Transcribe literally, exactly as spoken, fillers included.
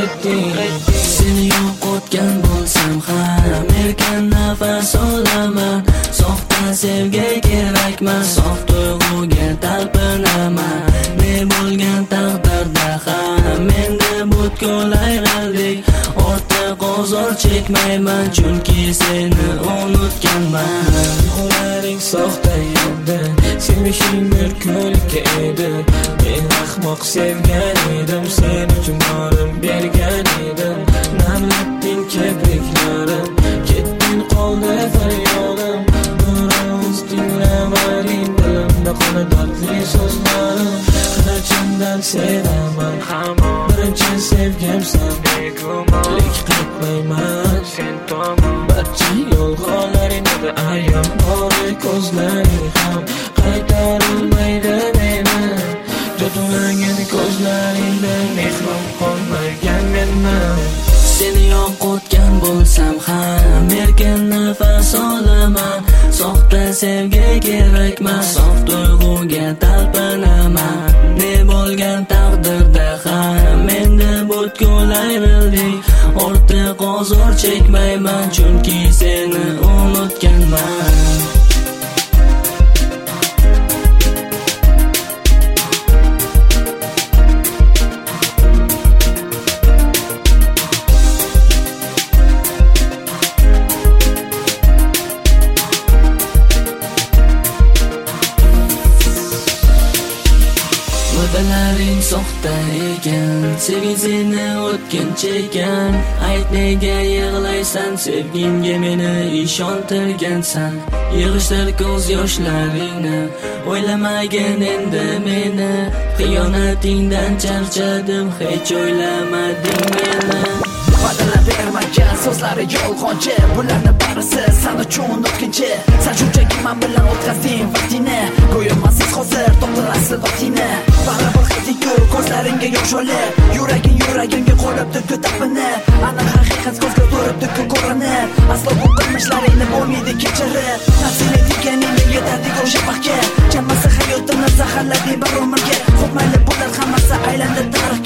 Seni yo'qotgan bo'lsam ham erkin nafas olaman. Soxta sevgi kerakmas, sof tuyg'uga talpinaman. Ne bo'lgan taqdirda ham menda butkul ayriliq. Ortiq ozor chekmayman, chunki seni unutganman. Qo'llaring soxta edi, sevishing bir ko'lka edi. Men ahmoq sevgan edim, sen uchun borim bergan edim. Namlatding kipriklarim, ketding qoldi faryodim. Biroz tinglamading dilimda qoldi dardli so'zlarim. Qanchadan sevaman, hamon birinchi sevgimsan, begumonlik qilmayman sen tomon. Barcha yolg'onlaringda ayon bori, ko'zlaring ham qaytarilmaydi meni. Jo'tulangan ko'zlaringda mehrim qolmagan menman. Seni yo'qotgan bo'lsam ham erkin nafas olaman. Soxta sevgi kerakmas, sof tuyg'uga talpinaman. Ne bo'lgan taqdirda ham menda butkul ayriliq. Ortiq ozor chekmayman, chunki seni unutganman. Va'dalaring soxta ekan, sevgini o'tkinchi ekan. Ayt nega yig'laysan, sevgingga meni ishontirgansan. Yig'ishtir ko'z yoshlaringni, o'ylamagin endi meni. Xiyonatingdan charchadim, hech o'ylamading meni. Va'dalar bermagan so'zlari yolg'onchi, bularni barisi sen uchun o'tkinchi. Sen shunchaki men bilan o'tkazding vaqtini, go'yo mensiz hozir to'xtalasiz vaqtini. Baribir hiding-ku ko'zlaringga yosh olib, yuraging yuragimga qolibdi ko'tapini. Aniq haqiqat ko'zga turibdi-ku ko'rinib, aslo bu qilmishlaringni bo'lmaydi kechirib. Nasib etganingda yetadi o'sha vaqtga, chamasi hayotimni zaharlading bir umrga. Xo'p mayli bular hammasi aylandi tarix